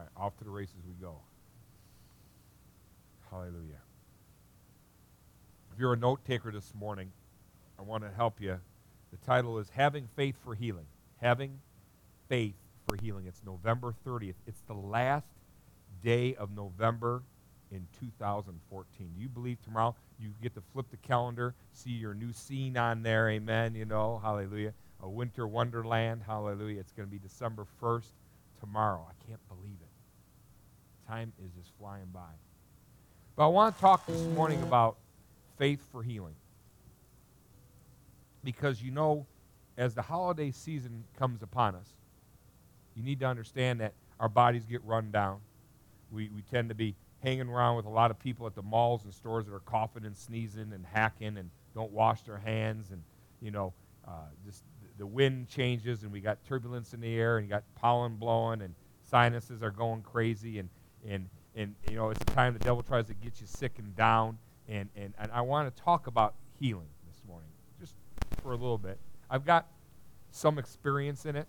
off to the races we go. Hallelujah. If you're a note taker this morning, I want to help you. The title is Having Faith for Healing. Having Faith for Healing. It's November 30th. It's the last day of November in 2014. Do you believe tomorrow you get to flip the calendar, see your new scene on there, amen, hallelujah, a winter wonderland, hallelujah. It's going to be December 1st tomorrow. I can't believe it. Time is just flying by. But I want to talk this morning about faith for healing. Because as the holiday season comes upon us, you need to understand that our bodies get run down. We tend to be hanging around with a lot of people at the malls and stores that are coughing and sneezing and hacking and don't wash their hands, and just the wind changes and we got turbulence in the air and you got pollen blowing and sinuses are going crazy, and it's a time the devil tries to get you sick and down, and I want to talk about healing this morning just for a little bit. I've got some experience in it,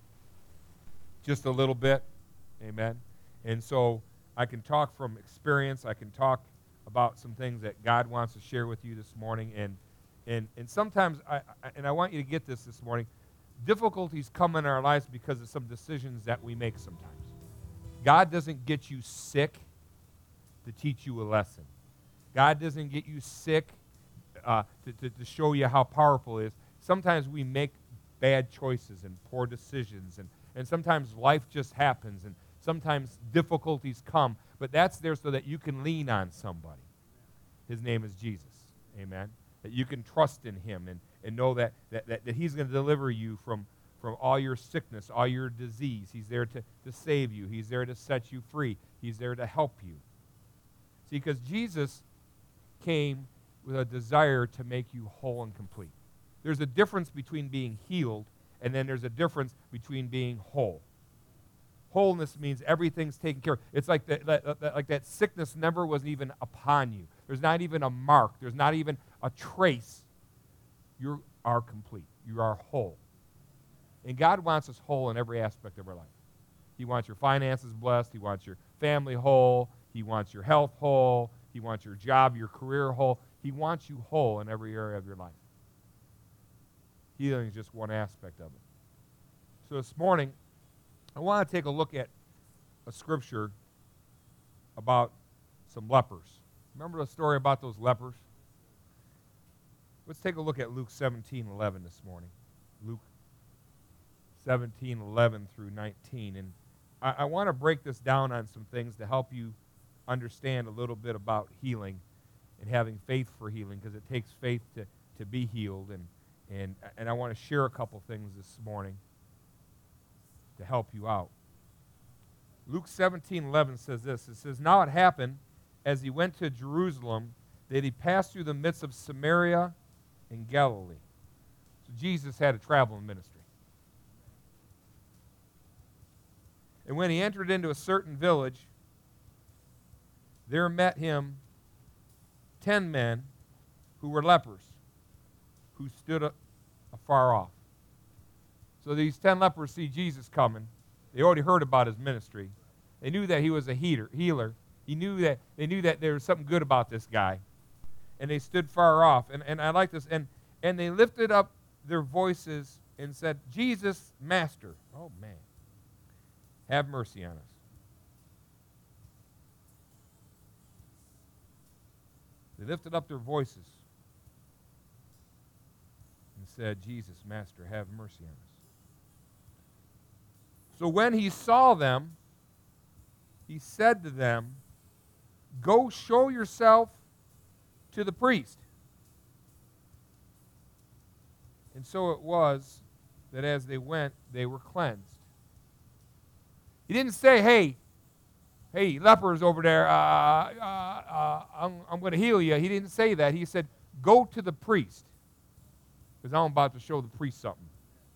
just a little bit, amen, and so I can talk from experience. I can talk about some things that God wants to share with you this morning. And sometimes, I want you to get this morning, difficulties come in our lives because of some decisions that we make sometimes. God doesn't get you sick to teach you a lesson. God doesn't get you sick to show you how powerful it is. Sometimes we make bad choices and poor decisions, and sometimes life just happens, and sometimes difficulties come, but that's there so that you can lean on somebody. His name is Jesus, amen? That you can trust in him and know that he's going to deliver you from all your sickness, all your disease. He's there to save you. He's there to set you free. He's there to help you. See, because Jesus came with a desire to make you whole and complete. There's a difference between being healed, and then there's a difference between being whole. Wholeness means everything's taken care of. It's like that sickness never was even upon you. There's not even a mark. There's not even a trace. You are complete. You are whole. And God wants us whole in every aspect of our life. He wants your finances blessed. He wants your family whole. He wants your health whole. He wants your job, your career whole. He wants you whole in every area of your life. Healing is just one aspect of it. So this morning, I want to take a look at a scripture about some lepers. Remember the story about those lepers? Let's take a look at Luke 17:11 this morning. Luke 17:11 through 19. And I want to break this down on some things to help you understand a little bit about healing and having faith for healing, because it takes faith to be healed. And I want to share a couple things this morning to help you out. Luke 17:11 says this. It says, "Now it happened, as he went to Jerusalem, that he passed through the midst of Samaria and Galilee." So Jesus had a traveling ministry. "And when he entered into a certain village, there met him 10 men who were lepers, who stood afar off." So these 10 lepers see Jesus coming. They already heard about his ministry. They knew that he was a healer. They knew that there was something good about this guy. And they stood far off. And I like this. And they lifted up their voices and said, "Jesus, Master." Oh, man. "Have mercy on us." They lifted up their voices and said, "Jesus, Master, have mercy on us." So when he saw them, he said to them, "Go show yourself to the priest." And so it was that as they went, they were cleansed. He didn't say, hey, lepers over there, I'm going to heal you. He didn't say that. He said, "Go to the priest, because I'm about to show the priest something."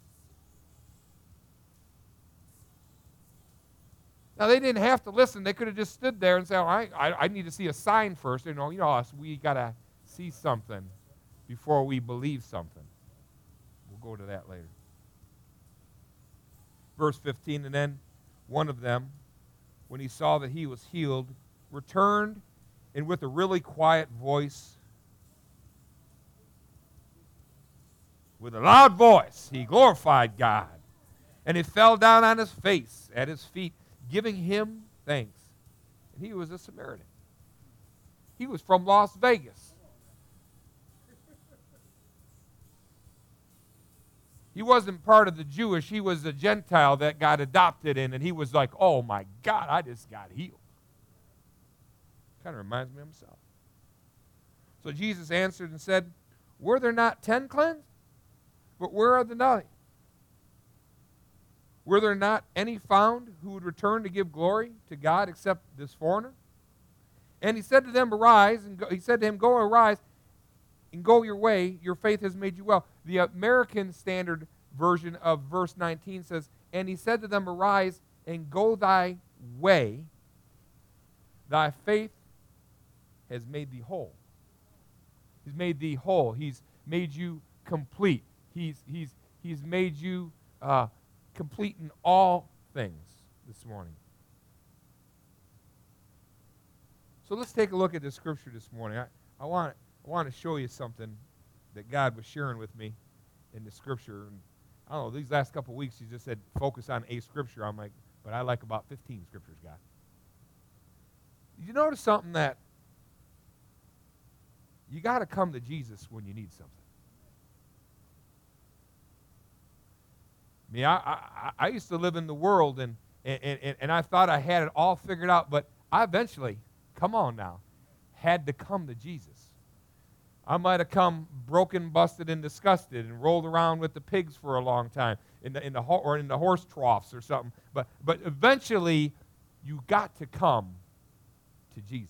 Now, they didn't have to listen. They could have just stood there and said, I need to see a sign first. You know us, we got to see something before we believe something. We'll go to that later. Verse 15, "And then one of them, when he saw that he was healed, returned and with a really quiet voice, with a loud voice, he glorified God. And he fell down on his face at his feet, giving him thanks. And he was a Samaritan. He was from Las Vegas. He wasn't part of the Jewish. He was a Gentile that got adopted in, and he was like, oh my God, I just got healed. Kind of reminds me of himself. So Jesus answered and said, were there not 10 cleansed? But where are the 9? Were there not any found who would return to give glory to God except this foreigner? And he said to them, arise, and go. He said to him, go, arise, and go your way. Your faith has made you well. The American Standard Version of verse 19 says, and he said to them, arise, and go thy way. Thy faith has made thee whole. He's made thee whole. He's made you complete. He's made you complete in all things this morning. So let's take a look at the scripture this morning. I want to show you something that God was sharing with me in the scripture. And I don't know, these last couple of weeks, He just said focus on a scripture. I'm like, but I like about 15 scriptures, God. Did you notice something that you got to come to Jesus when you need something? I mean, I used to live in the world, and I thought I had it all figured out, but I eventually, come on now, had to come to Jesus. I might have come broken, busted, and disgusted, and rolled around with the pigs for a long time, in the horse troughs or something. But eventually, you got to come to Jesus.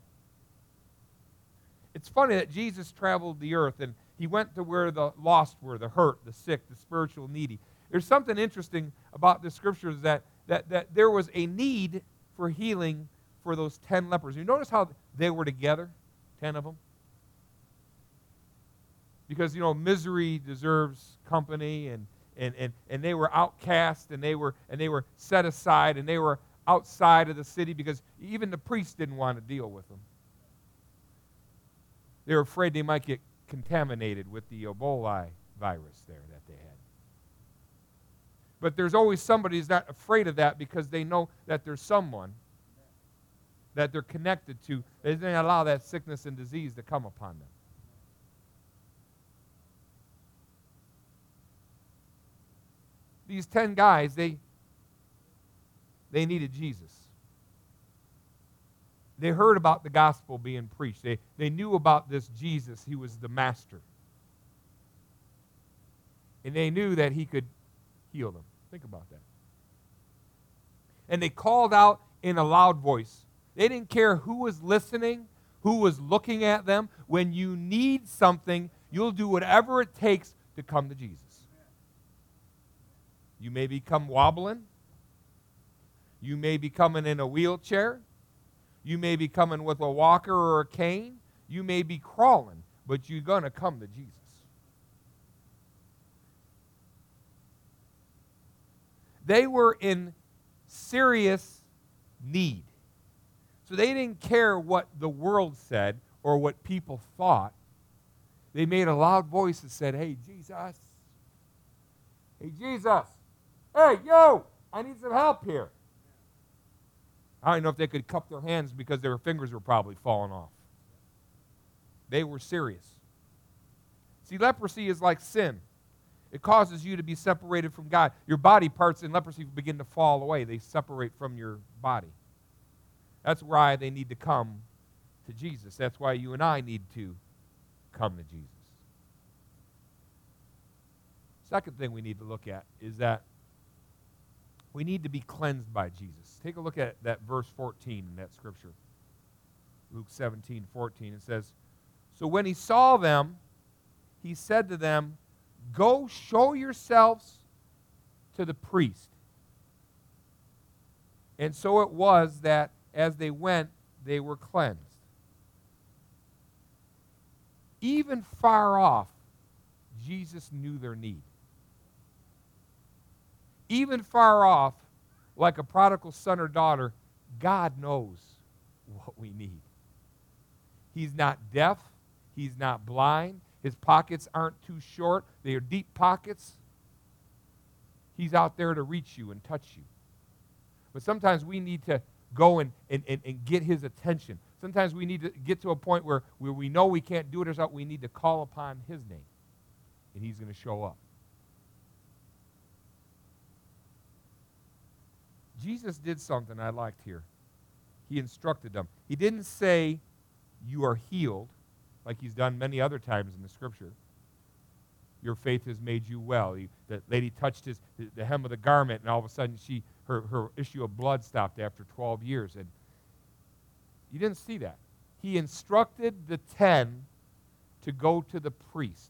It's funny that Jesus traveled the earth, and He went to where the lost were, the hurt, the sick, the spiritual needy. There's something interesting about the scriptures that there was a need for healing for those 10 lepers. You notice how they were together, 10 of them? Because, misery deserves company, and they were outcast, and they were set aside, and they were outside of the city because even the priests didn't want to deal with them. They were afraid they might get contaminated with the Ebola virus there that they had. But there's always somebody who's not afraid of that because they know that there's someone that they're connected to. They didn't allow that sickness and disease to come upon them. These 10 guys, they needed Jesus. They heard about the gospel being preached. They knew about this Jesus. He was the master. And they knew that He could heal them. Think about that. And they called out in a loud voice. They didn't care who was listening, who was looking at them. When you need something, you'll do whatever it takes to come to Jesus. You may become wobbling. You may be coming in a wheelchair. You may be coming with a walker or a cane. You may be crawling, but you're going to come to Jesus. They were in serious need. So they didn't care what the world said or what people thought. They made a loud voice and said, hey, Jesus. Hey, Jesus. Hey, yo, I need some help here. I don't know if they could cup their hands because their fingers were probably falling off. They were serious. See, leprosy is like sin. It causes you to be separated from God. Your body parts in leprosy begin to fall away. They separate from your body. That's why they need to come to Jesus. That's why you and I need to come to Jesus. Second thing we need to look at is that we need to be cleansed by Jesus. Take a look at that verse 14 in that scripture. Luke 17:14. It says, so when He saw them, He said to them, go show yourselves to the priest. And so it was that as they went, they were cleansed. Even far off, Jesus knew their need. Even far off, like a prodigal son or daughter, God knows what we need. He's not deaf. He's not blind. His pockets aren't too short. They are deep pockets. He's out there to reach you and touch you. But sometimes we need to go and get his attention. Sometimes we need to get to a point where we know we can't do it ourselves. We need to call upon his name, and he's going to show up. Jesus did something I liked here. He instructed them. He didn't say, you are healed, like he's done many other times in the Scripture. Your faith has made you well. The lady touched the hem of the garment, and all of a sudden her issue of blood stopped after 12 years. And you didn't see that. He instructed the 10 to go to the priest.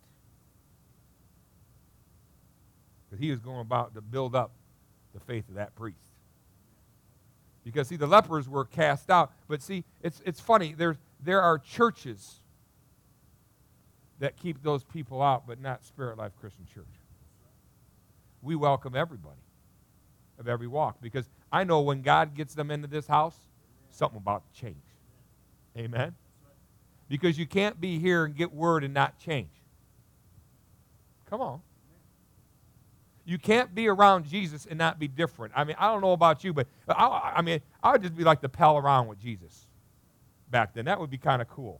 Because he was going about to build up the faith of that priest. Because, see, the lepers were cast out. But, see, it's funny. There are churches that keep those people out, but not Spirit Life Christian Church. We welcome everybody of every walk, because I know when God gets them into this house, something about to change. Amen? Because you can't be here and get word and not change. Come on. You can't be around Jesus and not be different. I mean, I don't know about you, but I would just be like to pal around with Jesus back then. That would be kind of cool.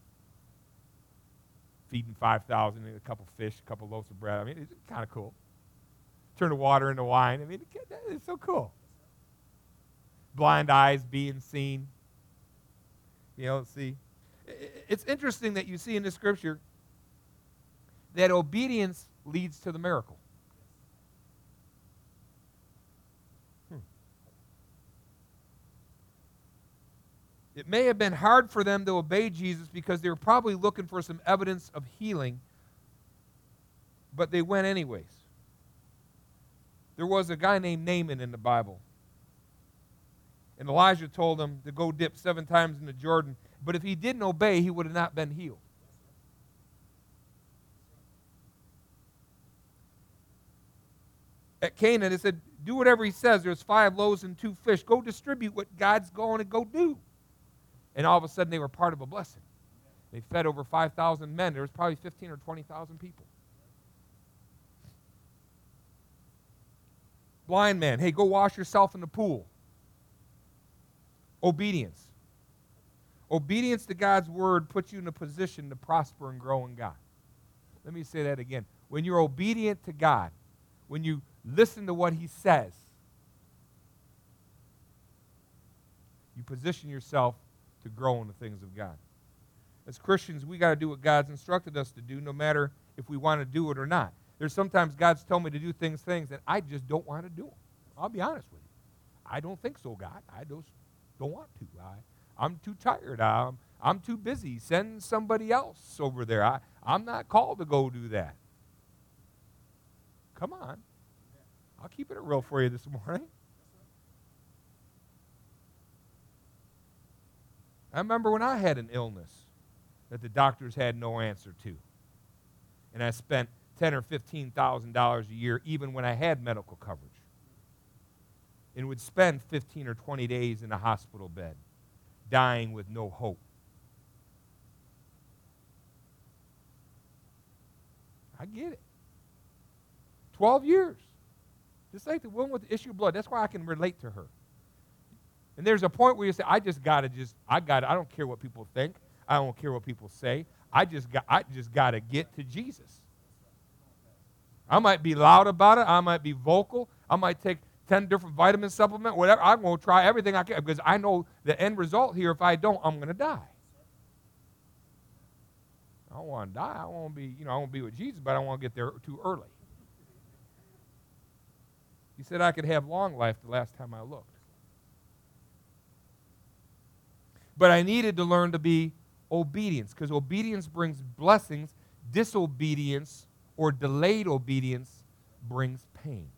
Feeding 5,000, a couple fish, a couple loaves of bread. I mean, it's kind of cool. Turn the water into wine. I mean, it's so cool. Blind eyes being seen. See. It's interesting that you see in the Scripture that obedience leads to the miracle. It may have been hard for them to obey Jesus because they were probably looking for some evidence of healing, but they went anyways. There was a guy named Naaman in the Bible, and Elijah told him to go dip 7 times in the Jordan, but if he didn't obey, he would have not been healed. At Canaan, it said, do whatever he says. There's 5 loaves and 2 fish. Go distribute what God's going to go do. And all of a sudden, they were part of a blessing. They fed over 5,000 men. There was probably 15 or 20,000 people. Blind man, hey, go wash yourself in the pool. Obedience. Obedience to God's word puts you in a position to prosper and grow in God. Let me say that again. When you're obedient to God, when you listen to what he says, you position yourself to grow in the things of God. As Christians, we got to do what God's instructed us to do, no matter if we want to do it or not. There's sometimes God's told me to do things that I just don't want to do. I'll be honest with you. I don't think so, God. I just don't want to. I'm too tired. I'm too busy. Send somebody else over there. I'm not called to go do that. Come on. I'll keep it real for you this morning. I remember when I had an illness that the doctors had no answer to. And I spent $10,000 or $15,000 a year even when I had medical coverage. And would spend 15 or 20 days in a hospital bed, dying with no hope. I get it. 12 years. Just like the woman with the issue of blood. That's why I can relate to her. And there's a point where you say, I don't care what people think. I don't care what people say. I just got to get to Jesus. I might be loud about it. I might be vocal. I might take 10 different vitamin supplements, whatever. I'm going to try everything I can because I know the end result here, if I don't, I'm going to die. I don't want to die. I want to be with Jesus, but I don't want to get there too early. He said I could have long life the last time I looked. But I needed to learn to be obedience, because obedience brings blessings. Disobedience or delayed obedience brings pain.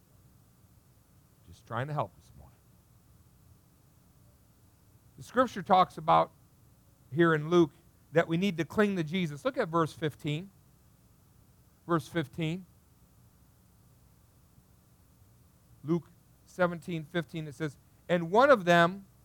Just trying to help this morning. The scripture talks about here in Luke that we need to cling to Jesus. Look at verse 15. Verse 15. Luke 17:15, it says, and one of them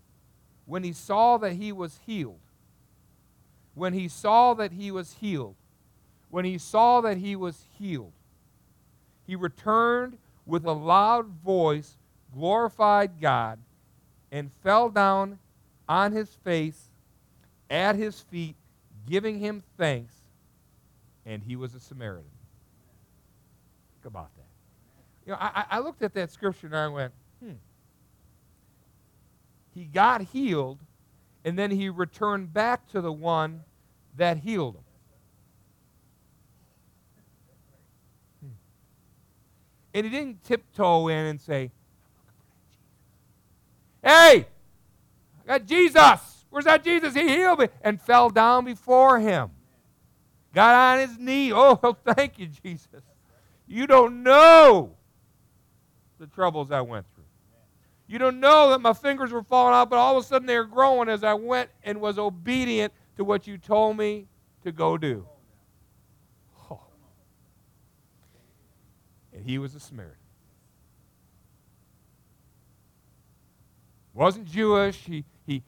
when he saw that he was healed, when he saw that he was healed, when he saw that he was healed, he returned with a loud voice, glorified God, and fell down on his face at his feet, giving him thanks, and he was a Samaritan. Think about that. You know, I looked at that scripture and I went, He got healed, and then he returned back to the one that healed him. And he didn't tiptoe in and say, "Hey, I got Jesus. Where's that Jesus? He healed me." And fell down before him. Got on his knee. "Oh, thank you, Jesus. You don't know the troubles I went through. You don't know that my fingers were falling out, but all of a sudden they were growing as I went and was obedient to what you told me to go do." Oh. And he was a Samaritan. Wasn't Jewish. He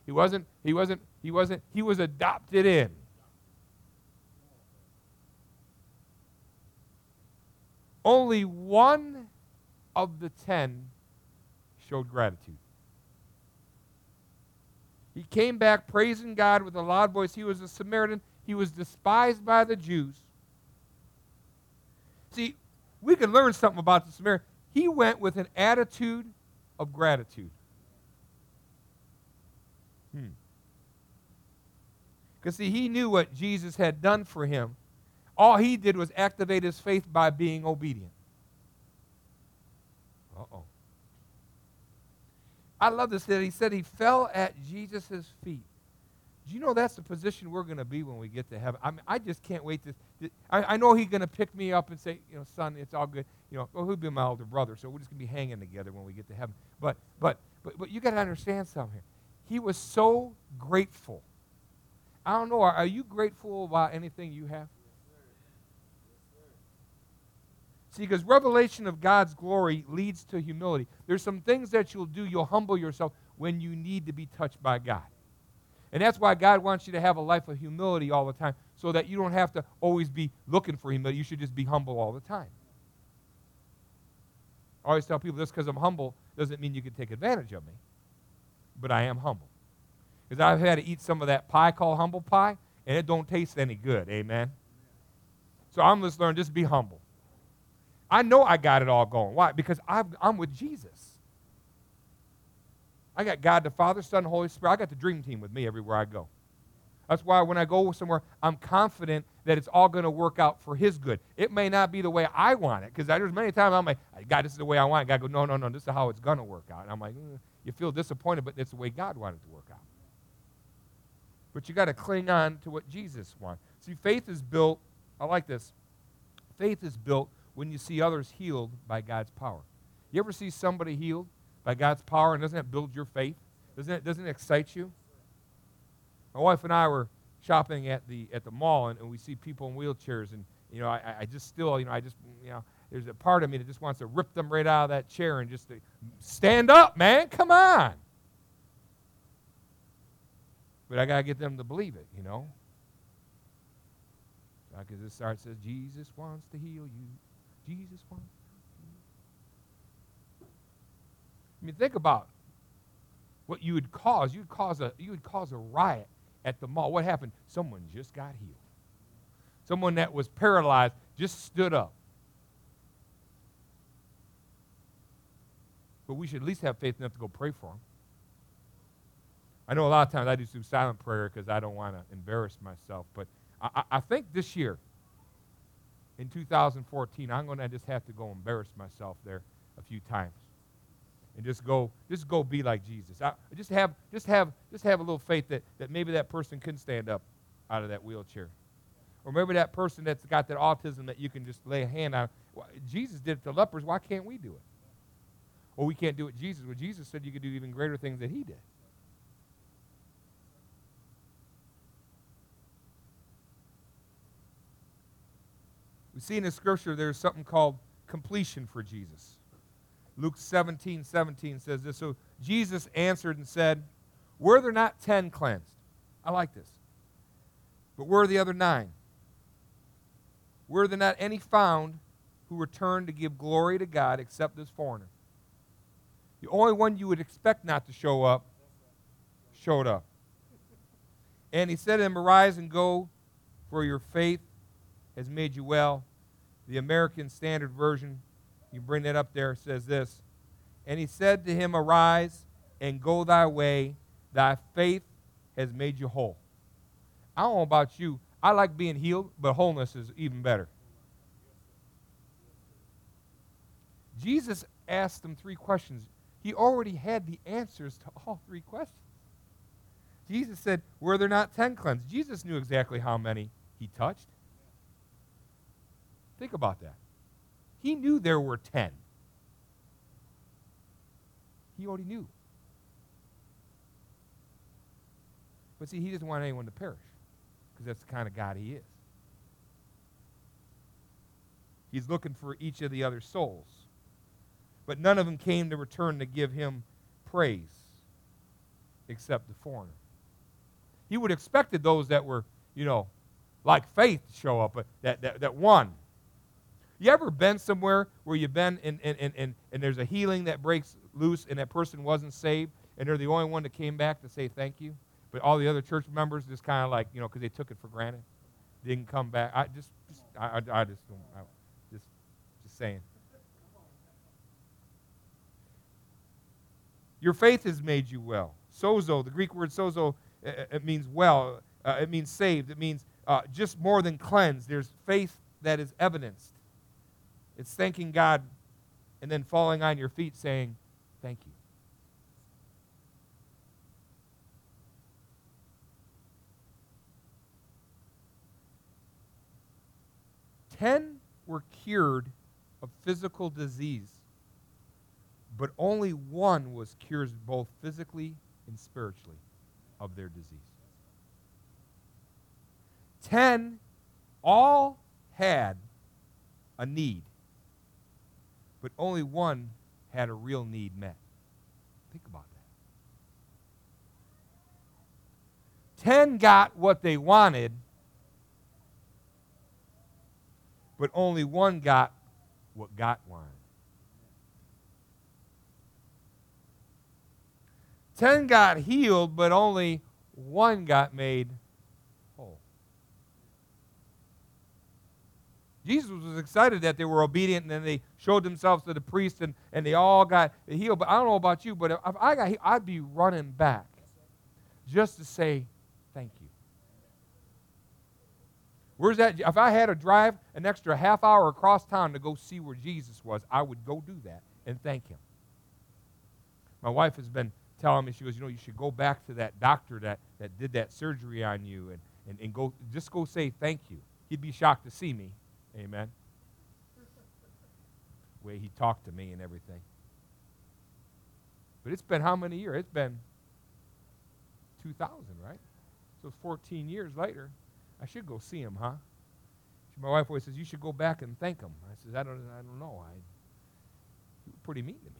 was adopted in. Only one of the 10 showed gratitude. He came back praising God with a loud voice. He was a Samaritan. He was despised by the Jews. See, we can learn something about the Samaritan. He went with an attitude of gratitude. Because, see, he knew what Jesus had done for him. All he did was activate his faith by being obedient. Uh-oh. I love this that he said he fell at Jesus' feet. Do you know that's the position we're going to be when we get to heaven? I mean, I just can't wait to. I know he's going to pick me up and say, "Son, it's all good." Well, he'll be my older brother, so we're just going to be hanging together when we get to heaven. But you got to understand something here. He was so grateful. I don't know. Are you grateful about anything you have? See, because revelation of God's glory leads to humility. There's some things that you'll do. You'll humble yourself when you need to be touched by God. And that's why God wants you to have a life of humility all the time, so that you don't have to always be looking for humility. You should just be humble all the time. I always tell people, just because I'm humble doesn't mean you can take advantage of me. But I am humble. Because I've had to eat some of that pie called humble pie, and it don't taste any good. Amen? So I'm just learning, just be humble. I know I got it all going. Why? Because I'm with Jesus. I got God the Father, Son, Holy Spirit. I got the dream team with me everywhere I go. That's why when I go somewhere, I'm confident that it's all going to work out for His good. It may not be the way I want it, because there's many times I'm like, "God, this is the way I want it." God goes, no, this is how it's going to work out. And I'm like, you feel disappointed, but it's the way God wanted it to work out. But you got to cling on to what Jesus wants. See, faith is built, I like this, faith is built when you see others healed by God's power. You ever see somebody healed by God's power, and doesn't that build your faith? Doesn't it excite you? My wife and I were shopping at the mall, and we see people in wheelchairs, and I just still, there's a part of me that just wants to rip them right out of that chair and just to stand up, man, come on. But I got to get them to believe it, Because this starts says, "Jesus wants to heal you. Jesus wants to heal you." I mean, think about what you would cause. You would cause a riot at the mall. What happened? Someone just got healed. Someone that was paralyzed just stood up. But we should at least have faith enough to go pray for them. I know a lot of times I do some silent prayer because I don't want to embarrass myself. But I think this year, in 2014, I'm going to just have to go embarrass myself there a few times, and just go be like Jesus. Just have a little faith that maybe that person can stand up out of that wheelchair, or maybe that person that's got that autism that you can just lay a hand on. Jesus did it to lepers. Why can't we do it? Or we can't do it Jesus. Well, Jesus said you could do even greater things that He did. We see in the scripture there's something called completion for Jesus. Luke 17:17 says this. So Jesus answered and said, Were there not 10 cleansed? I like this. But were the other 9? Were there not any found who returned to give glory to God except this foreigner? The only one you would expect not to show up showed up. And he said to him, arise and go, for your faith has made you well. The American Standard Version, you bring that up there, says this. And he said to him, arise and go thy way. Thy faith has made you whole. I don't know about you. I like being healed, but wholeness is even better. Jesus asked them 3 questions. He already had the answers to all 3 questions. Jesus said, were there not 10 cleansed? Jesus knew exactly how many he touched. Think about that. He knew there were 10. He already knew. But see, he doesn't want anyone to perish, because that's the kind of God he is. He's looking for each of the other souls. But none of them came to return to give him praise except the foreigner. He would have expected those that were, like faith to show up, but that one. You ever been somewhere where you've been and there's a healing that breaks loose and that person wasn't saved and they're the only one that came back to say thank you? But all the other church members just kind of like, because they took it for granted, didn't come back. I just saying. Your faith has made you well. Sozo, the Greek word sozo, it means well. It means saved. It means just more than cleansed. There's faith that is evidenced. It's thanking God and then falling on your feet saying, thank you. Ten were cured of physical disease, but only one was cured both physically and spiritually of their disease. 10 all had a need, but only one had a real need met. Think about that. 10 got what they wanted, but only one got what God wanted. 10 got healed, but only one got made whole. Jesus was excited that they were obedient, and then they showed themselves to the priest, and they all got healed. But I don't know about you, but if I got healed, I'd be running back just to say thank you. Where's that? If I had to drive an extra half hour across town to go see where Jesus was, I would go do that and thank him. My wife has been telling me, she goes, you should go back to that doctor that did that surgery on you and go say thank you. He'd be shocked to see me. Amen. The way he talked to me and everything. But it's been how many years? It's been 2000, right? So 14 years later, I should go see him, huh? My wife always says, you should go back and thank him. I says, I don't know. He was pretty mean to me.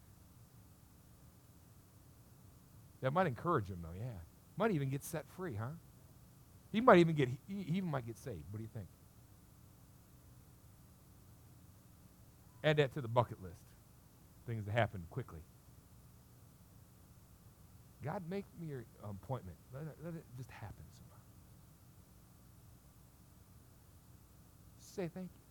That might encourage him, though, yeah. Might even get set free, huh? He might even get saved. What do you think? Add that to the bucket list. Things that happen quickly. God, make me your appointment. Let it just happen somehow. Say thank you.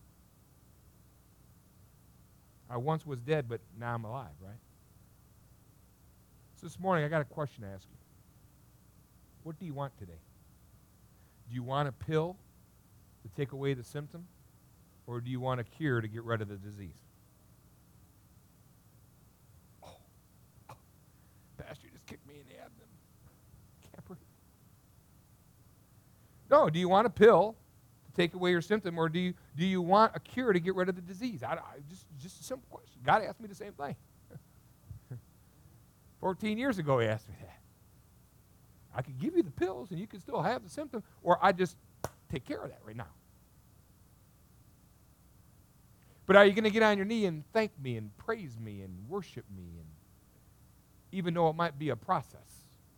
I once was dead, but now I'm alive, right? So this morning, I got a question to ask you. What do you want today? Do you want a pill to take away the symptom? Or do you want a cure to get rid of the disease? Oh, Pastor, you just kicked me in the abdomen. Can't breathe. No, do you want a pill to take away your symptom, or do you want a cure to get rid of the disease? Just a simple question. God asked me the same thing. 14 years ago, he asked me that. I could give you the pills, and you can still have the symptom, or I just take care of that right now. But are you going to get on your knee and thank me and praise me and worship me, and even though it might be a process?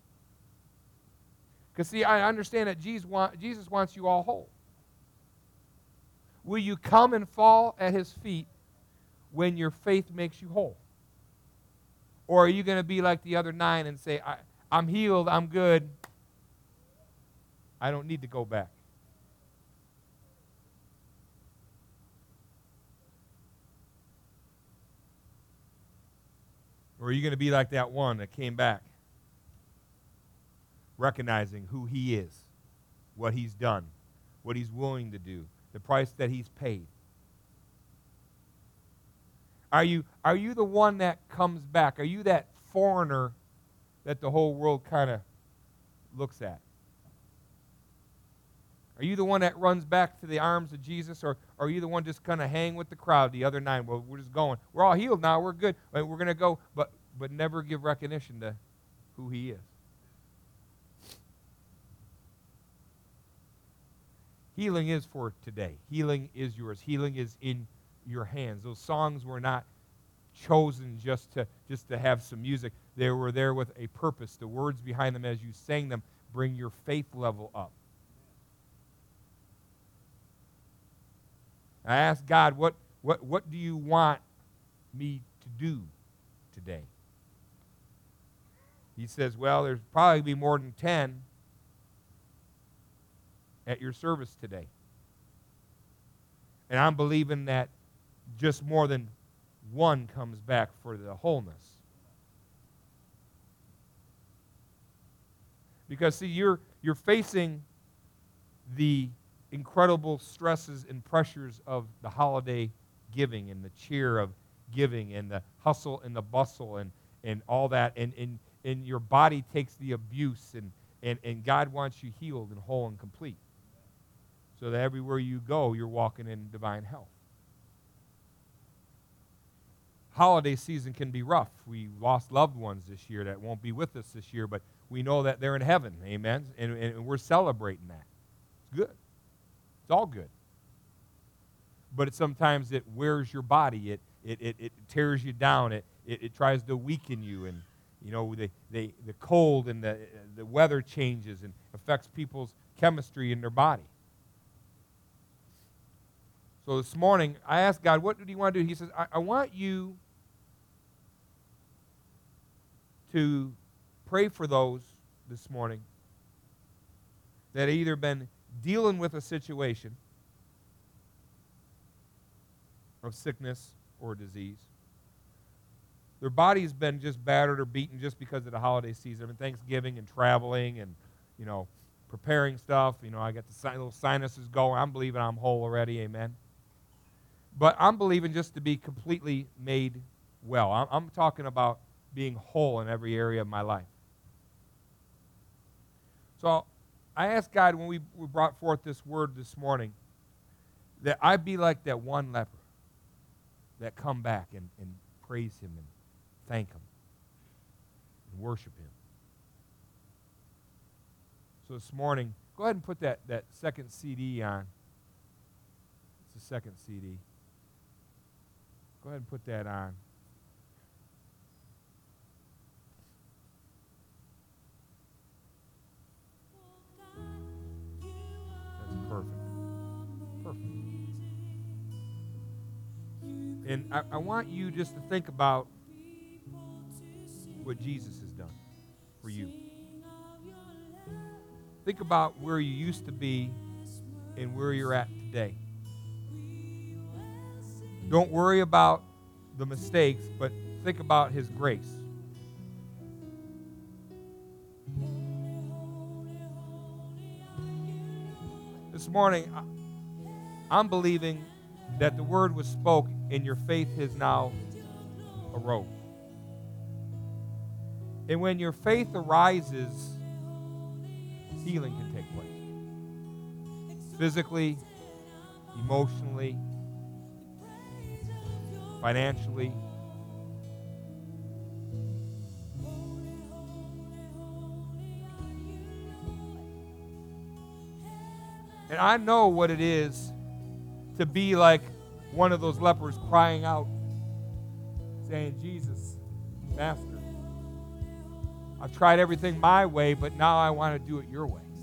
Because, see, I understand that Jesus wants you all whole. Will you come and fall at his feet when your faith makes you whole? Or are you going to be like the other 9 and say, I'm healed, I'm good, I don't need to go back? Or are you going to be like that one that came back, recognizing who he is, what he's done, what he's willing to do, the price that he's paid? Are you the one that comes back? Are you that foreigner that the whole world kind of looks at? Are you the one that runs back to the arms of Jesus, or are you the one just kind of hang with the crowd, the other 9? Well, we're just going. We're all healed now. We're good. We're going to go, but never give recognition to who he is. Healing is for today. Healing is yours. Healing is in your hands. Those songs were not chosen just to have some music. They were there with a purpose. The words behind them as you sang them bring your faith level up. I asked God, what do you want me to do today? He says, well, there's probably be more than 10 at your service today. And I'm believing that just more than one comes back for the wholeness. Because, see, you're facing the incredible stresses and pressures of the holiday giving and the cheer of giving and the hustle and the bustle and all that. And your body takes the abuse, and God wants you healed and whole and complete, so that everywhere you go, you're walking in divine health. Holiday season can be rough. We lost loved ones this year that won't be with us this year, but we know that they're in heaven, amen? And we're celebrating that. It's good. It's all good. But sometimes it wears your body. It tears you down. It tries to weaken you. And, you know, the cold and the weather changes and affects people's chemistry in their body. So this morning, I asked God, what do you want to do? He says, I want you to pray for those this morning that have either been dealing with a situation of sickness or disease. Their body's been just battered or beaten just because of the holiday season. I mean, Thanksgiving and traveling and, you know, preparing stuff. You know, I got the little sinuses going. I'm believing I'm whole already, amen. But I'm believing just to be completely made well. I'm talking about being whole in every area of my life. So I asked God when we brought forth this word this morning that I be like that one leper that come back and praise him and thank him and worship him. So this morning, go ahead and put that second CD on. It's the second CD. Go ahead and put that on. That's perfect. Perfect. And I want you just to think about what Jesus has done for you. Think about where you used to be and where you're at today. Don't worry about the mistakes, but think about his grace. This morning, I'm believing that the word was spoke and your faith has now arose. And when your faith arises, healing can take place. Physically, emotionally, financially. And I know what it is to be like one of those lepers crying out, saying, Jesus, Master, I've tried everything my way, but now I want to do it your way.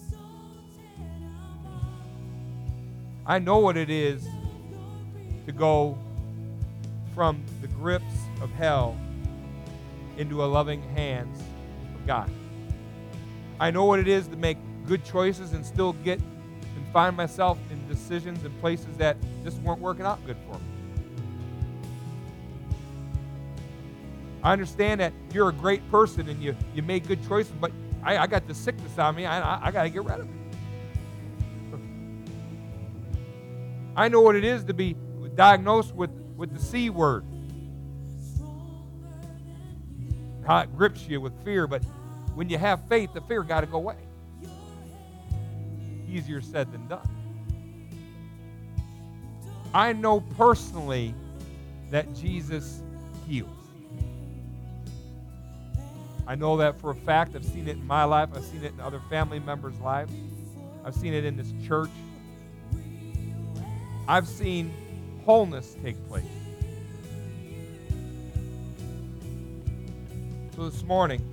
I know what it is to go from the grips of hell into a loving hands of God. I know what it is to make good choices and still get and find myself in decisions and places that just weren't working out good for me. I understand that you're a great person and you made good choices, but I got the sickness on me. I got to get rid of it. I know what it is to be diagnosed with the C word. How it grips you with fear, but when you have faith, the fear got to go away. Easier said than done. I know personally that Jesus heals. I know that for a fact. I've seen it in my life. I've seen it in other family members' lives. I've seen it in this church. I've seen wholeness take place. So this morning,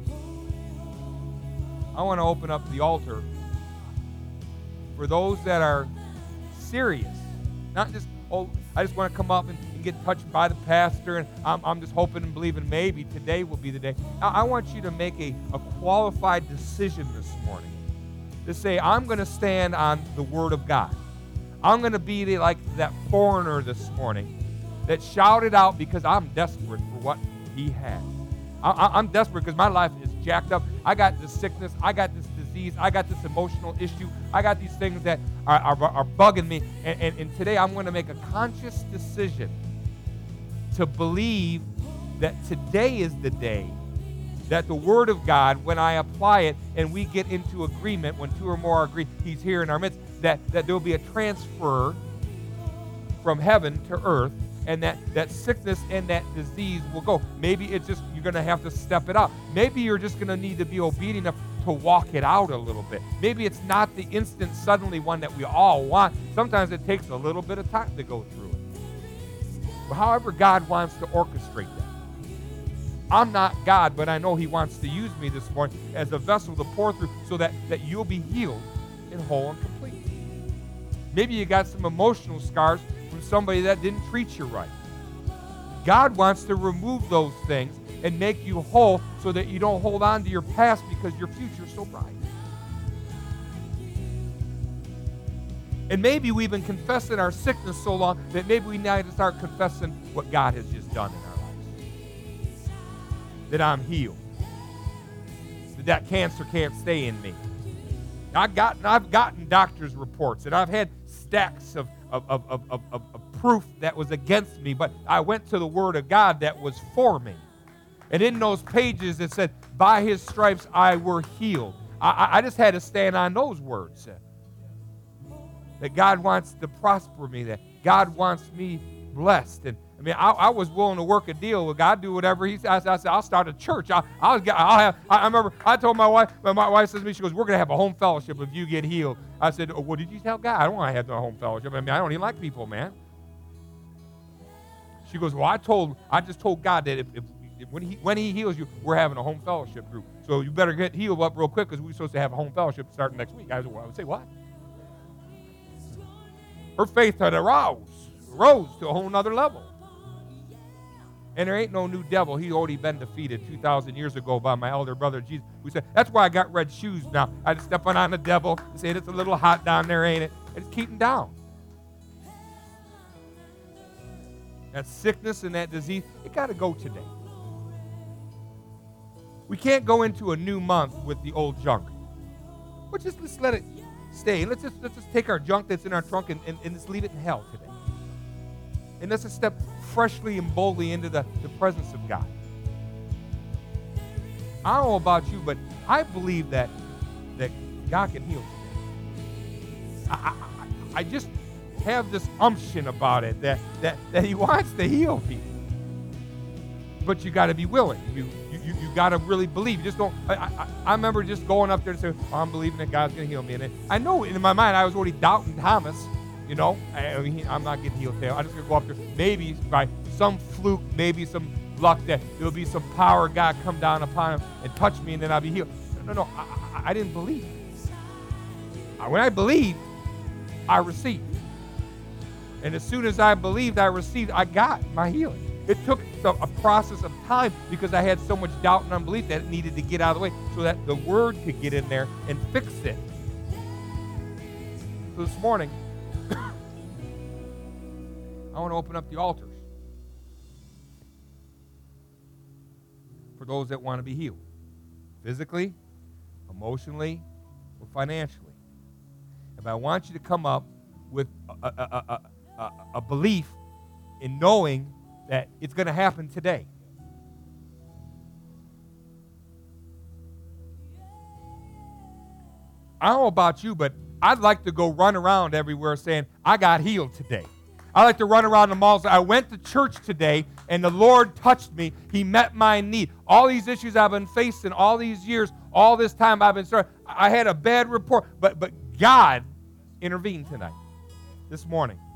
I want to open up the altar for those that are serious. Not just, oh, I just want to come up and get touched by the pastor, and I'm just hoping and believing maybe today will be the day. I want you to make a qualified decision this morning to say, I'm going to stand on the Word of God. I'm going to be like that foreigner this morning that shouted out because I'm desperate for what he has. I'm desperate because my life is jacked up. I got this sickness. I got this disease. I got this emotional issue. I got these things that are bugging me. And today I'm going to make a conscious decision to believe that today is the day that the Word of God, when I apply it and we get into agreement, when two or more agree, He's here in our midst, that there will be a transfer from heaven to earth, and that sickness and that disease will go. Maybe it's just you're going to have to step it up. Maybe you're just going to need to be obedient enough to walk it out a little bit. Maybe it's not the instant, suddenly one that we all want. Sometimes it takes a little bit of time to go through it. But however God wants to orchestrate that. I'm not God, but I know He wants to use me this morning as a vessel to pour through so that you'll be healed and whole and complete. Maybe you got some emotional scars from somebody that didn't treat you right. God wants to remove those things and make you whole so that you don't hold on to your past because your future's so bright. And maybe we've been confessing our sickness so long that maybe we need to start confessing what God has just done in our lives. That I'm healed. That cancer can't stay in me. I've gotten doctor's reports, and I've had stacks of proof that was against me, but I went to the Word of God that was for me. And in those pages it said, by His stripes I were healed. I just had to stand on those words. That God wants to prosper me, that God wants me blessed. And I mean, I was willing to work a deal with God, do whatever He says. I said, I'll start a church. I remember I told my wife says to me, she goes, we're going to have a home fellowship if you get healed. I said, oh, what did you tell God? I don't want to have no home fellowship. I mean, I don't even like people, man. She goes, well, I just told God that if when he heals you, we're having a home fellowship group. So you better get healed up real quick because we're supposed to have a home fellowship starting next week. I would say, what? Her faith had rose to a whole nother level. And there ain't no new devil. He already been defeated 2,000 years ago by my elder brother Jesus. We said, that's why I got red shoes now. I just step on the devil and say, it's a little hot down there, ain't it? And just keep him down. That sickness and that disease, it got to go today. We can't go into a new month with the old junk. But let's let it stay. Let's just take our junk that's in our trunk and just leave it in hell today. And let's just step freshly and boldly into the presence of God. I don't know about you, but I believe that God can heal today. I just have this umption about it that He wants to heal people. But you got to be willing. You got to really believe. You just don't. I remember just going up there and saying, oh, I'm believing that God's going to heal me. And I know in my mind I was already doubting Thomas. You know, I'm not getting healed today. I'm just going to go up there. Maybe by some fluke, maybe some luck that there'll be some power of God come down upon him and touch me and then I'll be healed. No. I didn't believe. When I believed, I received. And as soon as I believed, I received, I got my healing. It took a process of time because I had so much doubt and unbelief that it needed to get out of the way so that the Word could get in there and fix it. So this morning, I want to open up the altars for those that want to be healed, physically, emotionally, or financially. But I want you to come up with a belief in knowing that it's going to happen today. I don't know about you, but I'd like to go run around everywhere saying, I got healed today. I like to run around the malls. I went to church today, and the Lord touched me. He met my need. All these issues I've been facing all these years, all this time I've been I had a bad report, but God intervened tonight, this morning.